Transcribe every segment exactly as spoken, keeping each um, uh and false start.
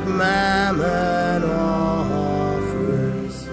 what mammon offers.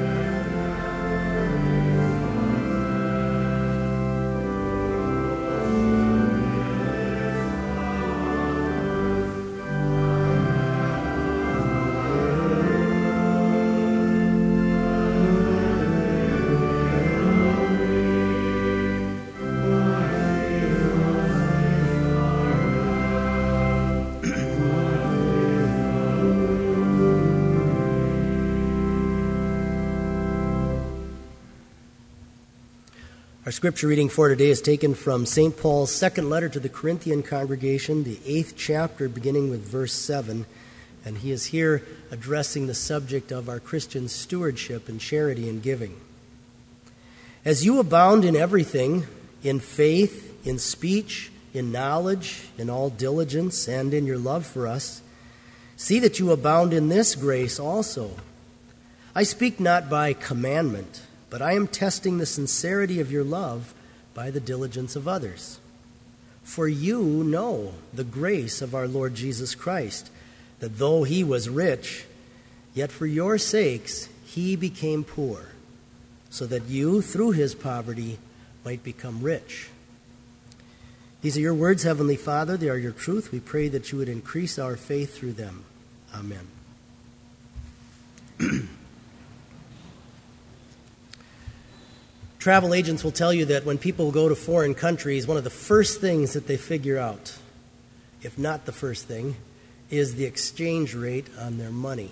Our scripture reading for today is taken from Saint Paul's second letter to the Corinthian congregation, the eighth chapter, beginning with verse seven. And he is here addressing the subject of our Christian stewardship and charity and giving. As you abound in everything, in faith, in speech, in knowledge, in all diligence, and in your love for us, see that you abound in this grace also. I speak not by commandment, but I am testing the sincerity of your love by the diligence of others. For you know the grace of our Lord Jesus Christ, that though he was rich, yet for your sakes he became poor, so that you, through his poverty, might become rich. These are your words, Heavenly Father. They are your truth. We pray that you would increase our faith through them. Amen. Travel agents will tell you that when people go to foreign countries, one of the first things that they figure out, if not the first thing, is the exchange rate on their money.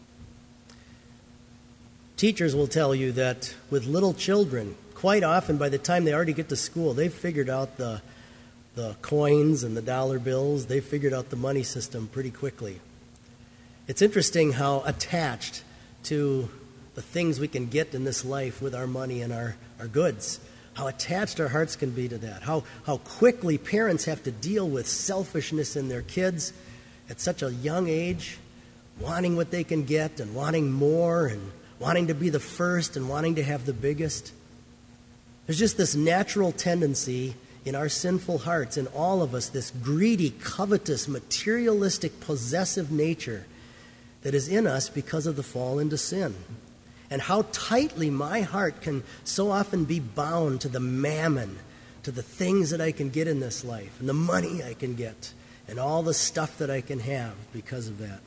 Teachers will tell you that with little children, quite often by the time they already get to school, they've figured out the, the coins and the dollar bills. They've figured out the money system pretty quickly. It's interesting how attached to the things we can get in this life with our money and our, our goods, how attached our hearts can be to that, how, how quickly parents have to deal with selfishness in their kids at such a young age, wanting what they can get and wanting more and wanting to be the first and wanting to have the biggest. There's just this natural tendency in our sinful hearts, in all of us, this greedy, covetous, materialistic, possessive nature that is in us because of the fall into sin. And how tightly my heart can so often be bound to the mammon, to the things that I can get in this life, and the money I can get, and all the stuff that I can have because of that.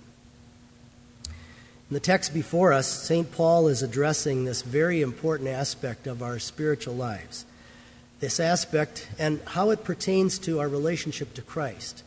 In the text before us, Saint Paul is addressing this very important aspect of our spiritual lives. This aspect and how it pertains to our relationship to Christ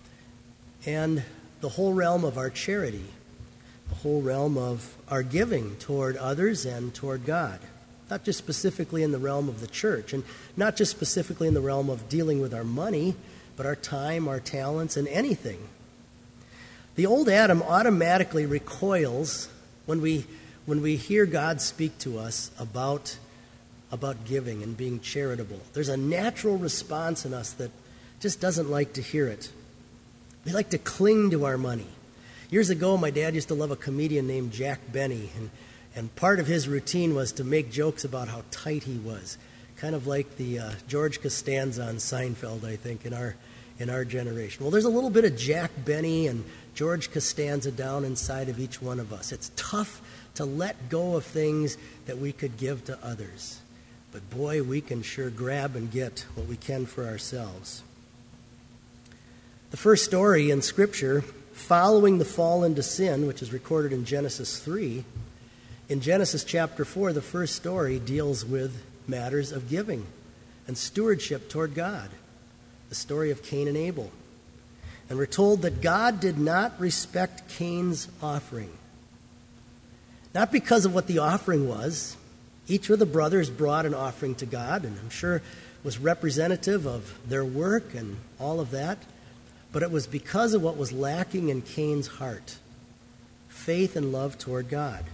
and the whole realm of our charity, the whole realm of our giving toward others and toward God. Not just specifically in the realm of the church, and not just specifically in the realm of dealing with our money, but our time, our talents, and anything. The old Adam automatically recoils when we when we hear God speak to us about, about giving and being charitable. There's a natural response in us that just doesn't like to hear it. We like to cling to our money. Years ago, my dad used to love a comedian named Jack Benny, and, and part of his routine was to make jokes about how tight he was, kind of like the uh, George Costanza on Seinfeld, I think, in our in our generation. Well, there's a little bit of Jack Benny and George Costanza down inside of each one of us. It's tough to let go of things that we could give to others, but boy, we can sure grab and get what we can for ourselves. The first story in Scripture following the fall into sin, which is recorded in Genesis three, in Genesis chapter four, the first story deals with matters of giving and stewardship toward God, the story of Cain and Abel. And we're told that God did not respect Cain's offering. Not because of what the offering was. Each of the brothers brought an offering to God, and I'm sure was representative of their work and all of that. But it was because of what was lacking in Cain's heart, faith and love toward God.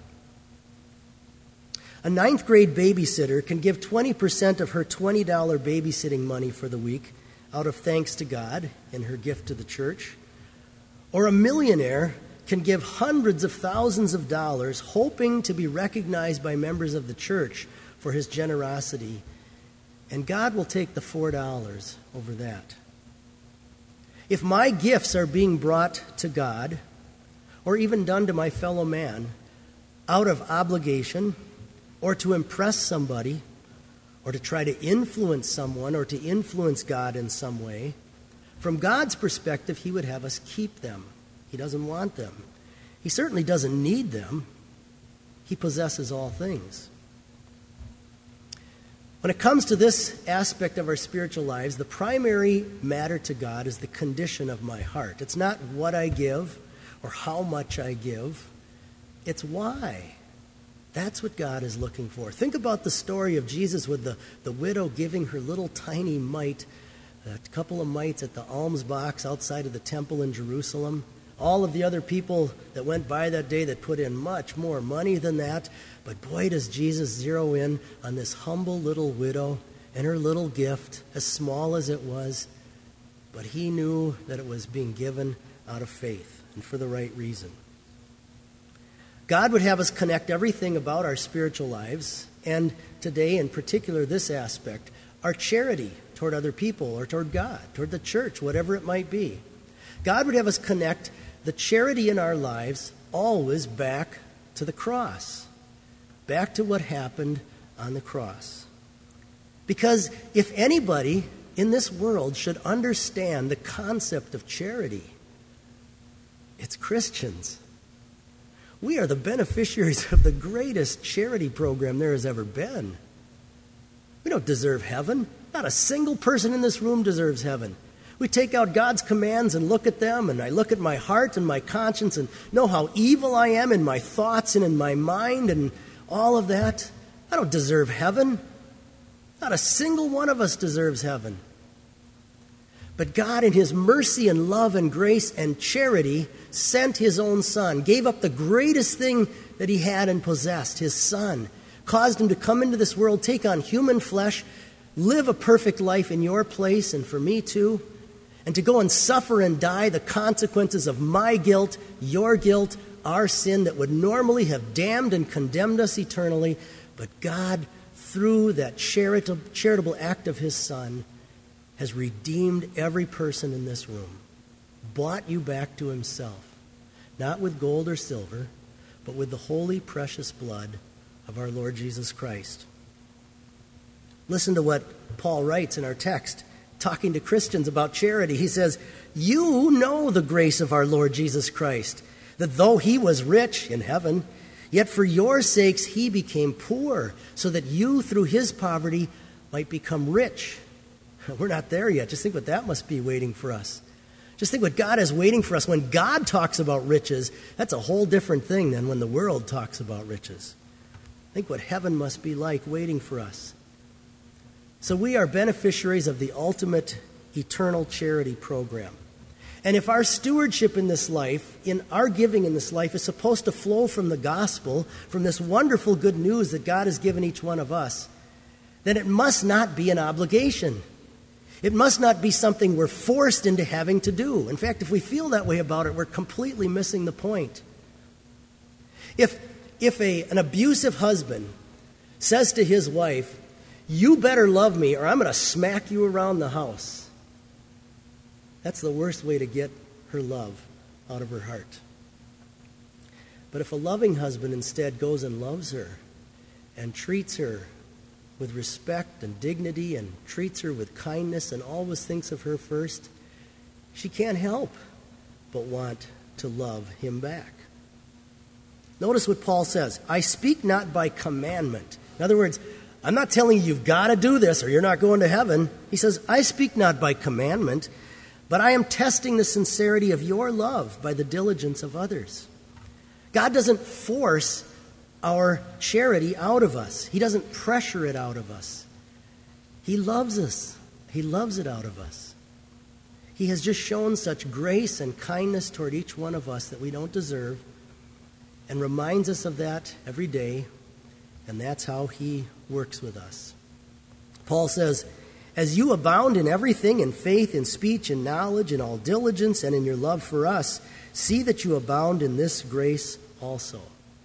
A ninth grade babysitter can give twenty percent of her twenty dollars babysitting money for the week out of thanks to God in her gift to the church. Or a millionaire can give hundreds of thousands of dollars hoping to be recognized by members of the church for his generosity. And God will take the four dollars over that. If my gifts are being brought to God, or even done to my fellow man out of obligation or to impress somebody or to try to influence someone or to influence God in some way, from God's perspective, he would have us keep them. He doesn't want them. He certainly doesn't need them. He possesses all things. When it comes to this aspect of our spiritual lives, the primary matter to God is the condition of my heart. It's not what I give or how much I give. It's why. That's what God is looking for. Think about the story of Jesus with the, the widow giving her little tiny mite, a couple of mites at the alms box outside of the temple in Jerusalem. All of the other people that went by that day that put in much more money than that. But boy, does Jesus zero in on this humble little widow and her little gift, as small as it was. But he knew that it was being given out of faith and for the right reason. God would have us connect everything about our spiritual lives, and today in particular this aspect, our charity toward other people or toward God, toward the church, whatever it might be. God would have us connect the charity in our lives always back to the cross, back to what happened on the cross. Because if anybody in this world should understand the concept of charity, it's Christians. We are the beneficiaries of the greatest charity program there has ever been. We don't deserve heaven. Not a single person in this room deserves heaven. We take out God's commands and look at them, and I look at my heart and my conscience and know how evil I am in my thoughts and in my mind and all of that. I don't deserve heaven. Not a single one of us deserves heaven. But God, in his mercy and love and grace and charity, sent his own Son, gave up the greatest thing that he had and possessed, his Son, caused him to come into this world, take on human flesh, live a perfect life in your place and for me too, and to go and suffer and die the consequences of my guilt, your guilt, our sin that would normally have damned and condemned us eternally. But God, through that charitable, charitable act of his Son, has redeemed every person in this room, bought you back to himself, not with gold or silver, but with the holy, precious blood of our Lord Jesus Christ. Listen to what Paul writes in our text, talking to Christians about charity. He says, "You know the grace of our Lord Jesus Christ, that though he was rich in heaven, yet for your sakes he became poor, so that you through his poverty might become rich." We're not there yet. Just think what that must be waiting for us. Just think what God is waiting for us. When God talks about riches, that's a whole different thing than when the world talks about riches. Think what heaven must be like waiting for us. So we are beneficiaries of the ultimate eternal charity program. And if our stewardship in this life, in our giving in this life, is supposed to flow from the gospel, from this wonderful good news that God has given each one of us, then it must not be an obligation. It must not be something we're forced into having to do. In fact, if we feel that way about it, we're completely missing the point. If, if a, an abusive husband says to his wife, "You better love me or I'm going to smack you around the house," that's the worst way to get her love out of her heart. But if a loving husband instead goes and loves her and treats her with respect and dignity and treats her with kindness and always thinks of her first, she can't help but want to love him back. Notice what Paul says, "I speak not by commandment." In other words, I'm not telling you you've got to do this or you're not going to heaven. He says, "I speak not by commandment, but I am testing the sincerity of your love by the diligence of others." God doesn't force our charity out of us. He doesn't pressure it out of us. He loves us. He loves it out of us. He has just shown such grace and kindness toward each one of us that we don't deserve, and reminds us of that every day, and that's how he works with us. Paul says, "As you abound in everything, in faith, in speech, in knowledge, in all diligence, and in your love for us, see that you abound in this grace also."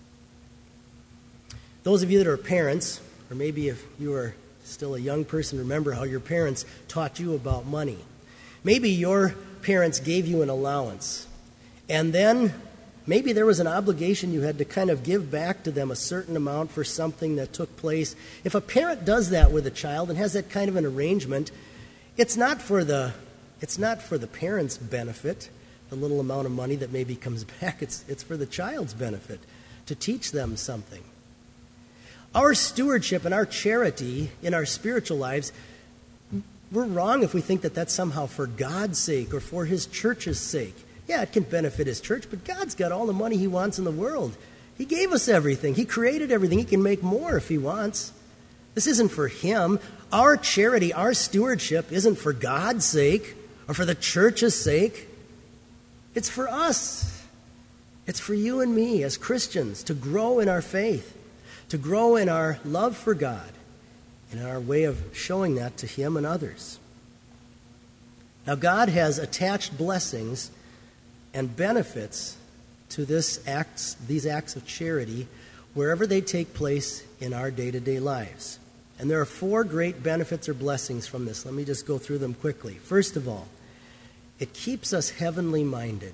Those of you that are parents, or maybe if you are still a young person, remember how your parents taught you about money. Maybe your parents gave you an allowance, and then maybe there was an obligation you had to kind of give back to them a certain amount for something that took place. If a parent does that with a child and has that kind of an arrangement, it's not for the it's not for the parent's benefit, the little amount of money that maybe comes back. It's it's for the child's benefit, to teach them something. Our stewardship and our charity in our spiritual lives, we're wrong if we think that that's somehow for God's sake or for his church's sake. Yeah, it can benefit his church, but God's got all the money he wants in the world. He gave us everything. He created everything. He can make more if he wants. This isn't for him. Our charity, our stewardship isn't for God's sake or for the church's sake. It's for us. It's for you and me as Christians to grow in our faith, to grow in our love for God, and in our way of showing that to him and others. Now, God has attached blessings and benefits to this acts, these acts of charity wherever they take place in our day-to-day lives. And there are four great benefits or blessings from this. Let me just go through them quickly. First of all, it keeps us heavenly minded.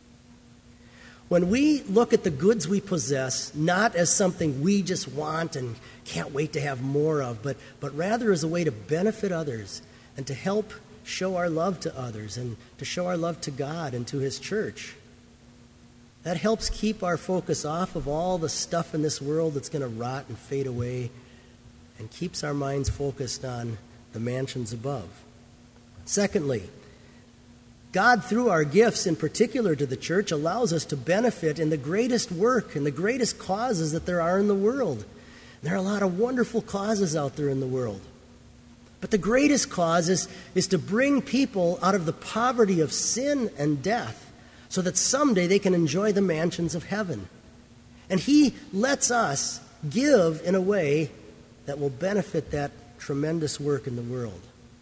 When we look at the goods we possess, not as something we just want and can't wait to have more of, but, but rather as a way to benefit others and to help show our love to others and to show our love to God and to his church. That helps keep our focus off of all the stuff in this world that's going to rot and fade away, and keeps our minds focused on the mansions above. Secondly, God, through our gifts in particular to the church, allows us to benefit in the greatest work and the greatest causes that there are in the world. There are a lot of wonderful causes out there in the world. But the greatest cause is, is to bring people out of the poverty of sin and death so that someday they can enjoy the mansions of heaven. And he lets us give in a way that will benefit that tremendous work in the world.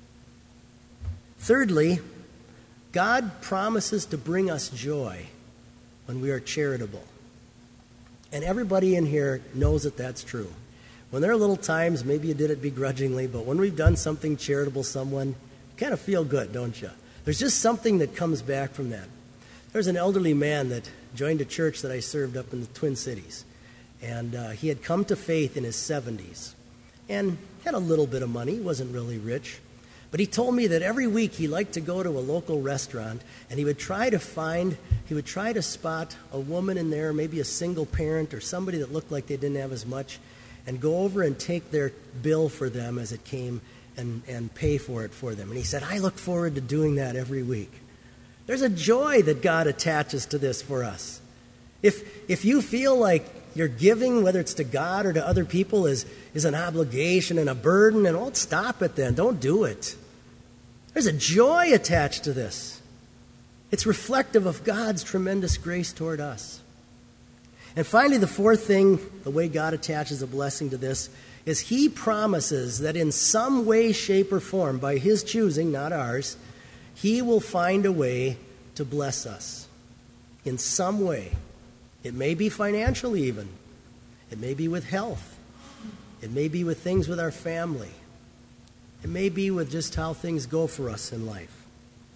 Thirdly, God promises to bring us joy when we are charitable. And everybody in here knows that that's true. When there are little times, maybe you did it begrudgingly, but when we've done something charitable to someone, you kind of feel good, don't you? There's just something that comes back from that. There's an elderly man that joined a church that I served up in the Twin Cities. And uh, he had come to faith in his seventies and had a little bit of money, wasn't really rich. But he told me that every week he liked to go to a local restaurant and he would try to find, he would try to spot a woman in there, maybe a single parent or somebody that looked like they didn't have as much, and go over and take their bill for them as it came and, and pay for it for them. And he said, I look forward to doing that every week. There's a joy that God attaches to this for us. If if you feel like your giving, whether it's to God or to other people, is, is an obligation and a burden, and don't stop it then. Don't do it. There's a joy attached to this. It's reflective of God's tremendous grace toward us. And finally, the fourth thing, the way God attaches a blessing to this, is he promises that in some way, shape, or form, by his choosing, not ours, he will find a way to bless us. In some way. It may be financially even. It may be with health. It may be with things with our family. It may be with just how things go for us in life.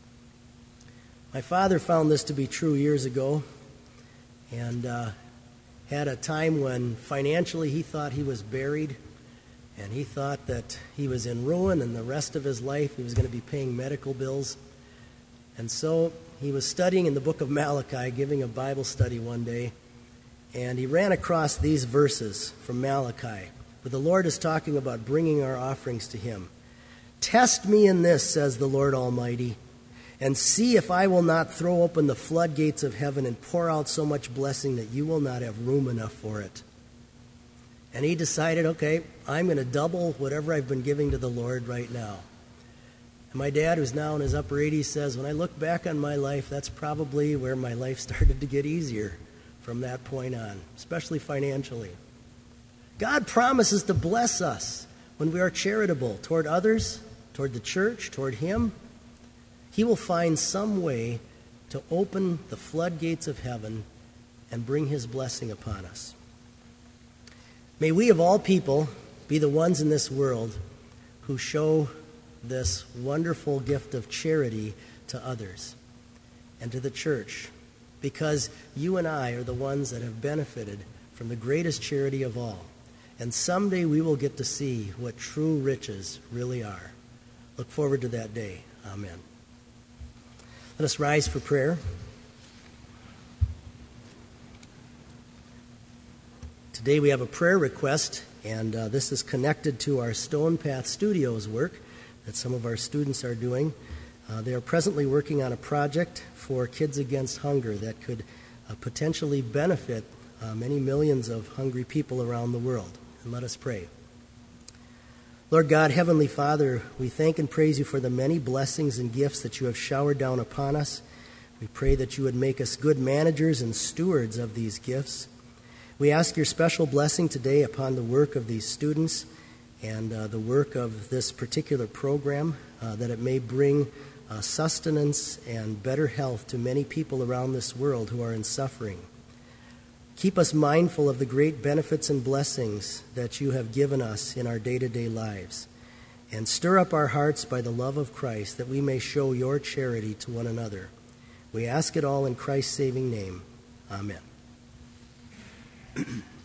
My father found this to be true years ago, and uh, had a time when financially he thought he was buried, and he thought that he was in ruin, and the rest of his life he was going to be paying medical bills. And so he was studying in the book of Malachi, giving a Bible study one day, and he ran across these verses from Malachi, where the Lord is talking about bringing our offerings to him. Test me in this, says the Lord Almighty, and see if I will not throw open the floodgates of heaven and pour out so much blessing that you will not have room enough for it. And he decided, okay, I'm going to double whatever I've been giving to the Lord right now. And my dad, who's now in his upper eighties, says, when I look back on my life, that's probably where my life started to get easier from that point on, especially financially. God promises to bless us when we are charitable toward others, toward the church, toward him. He will find some way to open the floodgates of heaven and bring his blessing upon us. May we of all people be the ones in this world who show this wonderful gift of charity to others and to the church because you and I are the ones that have benefited from the greatest charity of all. And someday we will get to see what true riches really are. Look forward to that day. Amen. Let us rise for prayer. Today we have a prayer request, and uh, this is connected to our Stone Path Studios work that some of our students are doing. Uh, they are presently working on a project for Kids Against Hunger that could uh, potentially benefit uh, many millions of hungry people around the world. And let us pray. Lord God, Heavenly Father, we thank and praise you for the many blessings and gifts that you have showered down upon us. We pray that you would make us good managers and stewards of these gifts. We ask your special blessing today upon the work of these students and uh, the work of this particular program, uh, that it may bring uh, sustenance and better health to many people around this world who are in suffering. Keep us mindful of the great benefits and blessings that you have given us in our day-to-day lives. And stir up our hearts by the love of Christ, that we may show your charity to one another. We ask it all in Christ's saving name. Amen.